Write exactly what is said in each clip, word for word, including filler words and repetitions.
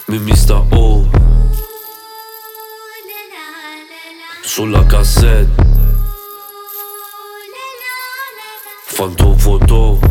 mit Mister O. Sulla cassette Phantomfoto.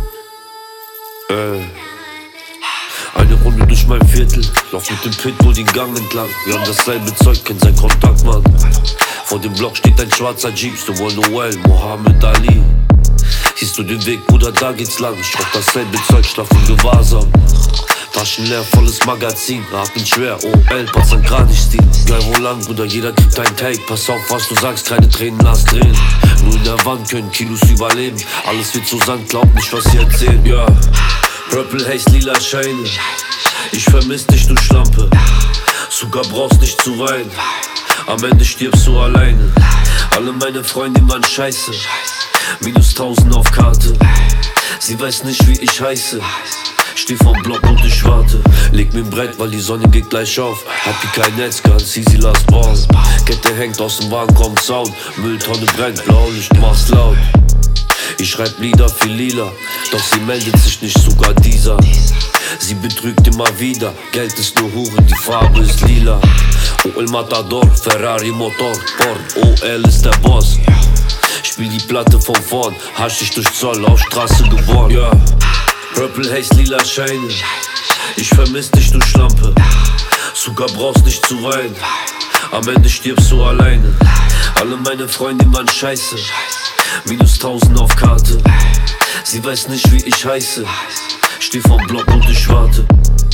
Ey. Eine Runde durch mein Viertel, lauf mit dem Pitbull den Gang entlang. Wir haben dasselbe Zeug, kennt sein Kontakt, Mann. Vor dem Block steht ein schwarzer Jeep, Stonewall Noel, Mohammed Ali. Siehst du den Weg, Bruder, da geht's lang. Ich rauch dasselbe Zeug, schlaf im Gewahrsam. Taschen leer, volles Magazin, atmen schwer, O L, passt an gar nicht Stil. Geil, wo lang, Bruder, jeder kriegt ein Take. Pass auf, was du sagst, keine Tränen, lass drehen. Nur in der Wand können Kilos überleben. Alles wird so Sand, glaub nicht, was sie erzählen, ja. Purple Haze, lila Scheine. Ich vermiss dich, du Schlampe. Sogar brauchst nicht zu weinen. Am Ende stirbst du alleine. Alle meine Freunde waren scheiße. Minus tausend auf Karte. Sie weiß nicht, wie ich heiße. Steh vorm Block und ich warte. Leg mir ein Brett, weil die Sonne geht gleich auf. Hab hier kein Netz, ganz easy, lass bauen. Kette hängt aus dem Wagen, kommt Sound. Mülltonne brennt, Blaulicht, mach's laut. Ich schreib Lieder für Lila, doch sie meldet sich nicht, sogar dieser. Sie betrügt immer wieder, Geld ist nur Hure, die Farbe ist lila. O L Matador, Ferrari Motor, Ford, O L ist der Boss. Spiel die Platte von vorn, hasch dich durch Zoll, auf Straße geworden, ja. Purple Haze, lila Scheine. Ich vermiss dich, du Schlampe. Sogar brauchst nicht zu weinen. Am Ende stirbst du alleine. Alle meine Freunde waren scheiße. Minus tausend auf Karte. Sie weiß nicht, wie ich heiße. Steh vorm Block und ich warte.